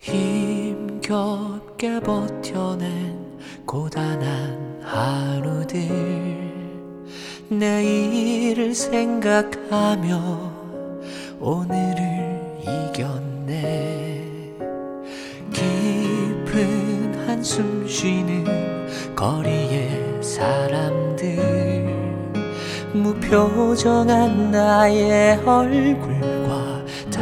힘겹게 버텨낸 고단한 하루들, 내일을 생각하며 오늘을 이겼네. 깊은 한숨 쉬는 거리의 사람들, 무표정한 나의 얼굴과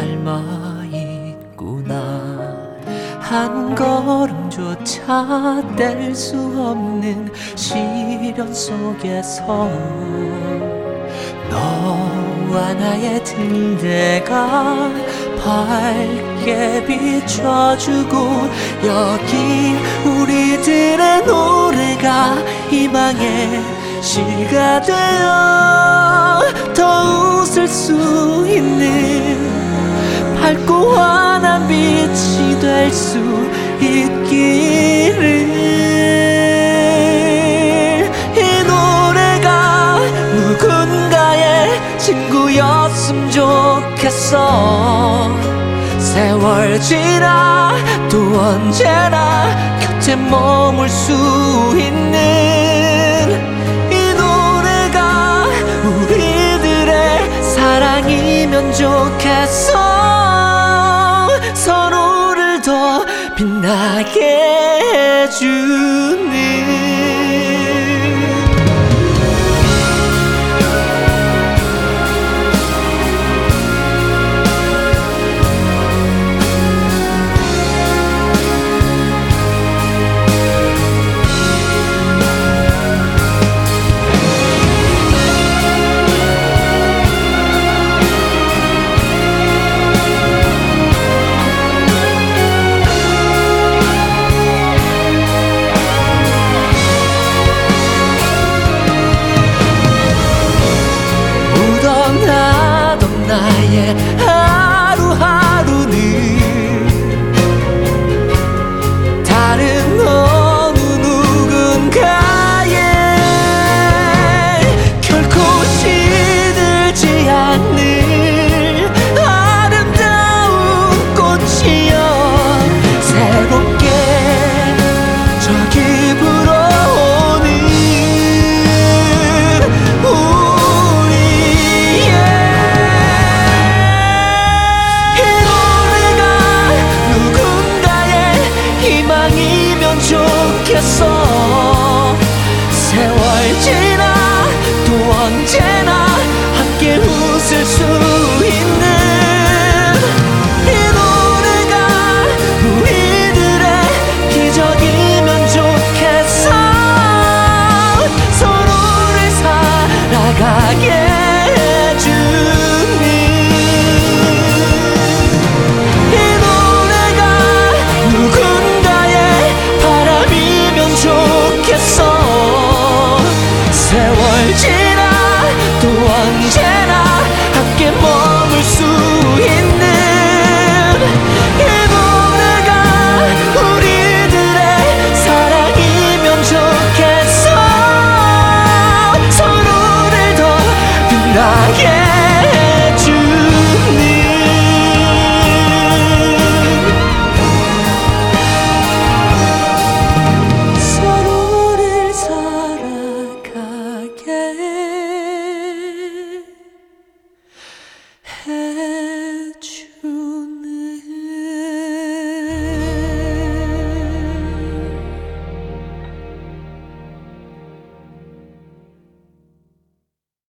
닮아있구나. 한 걸음조차 뗄 수 없는 시련 속에서 너와 나의 등대가 밝게 비춰주고, 여기 우리들의 노래가 희망의 시가 되어 더 웃을 수 있는 밝고 환한 빛이 될 수 있기를. 이 노래가 누군가의 친구였으면 좋겠어. 세월 지나 또 언제나 곁에 머물 수 있는 이 노래가 우리들의 사랑이면 좋겠어. 서로를 더 빛나게 해주는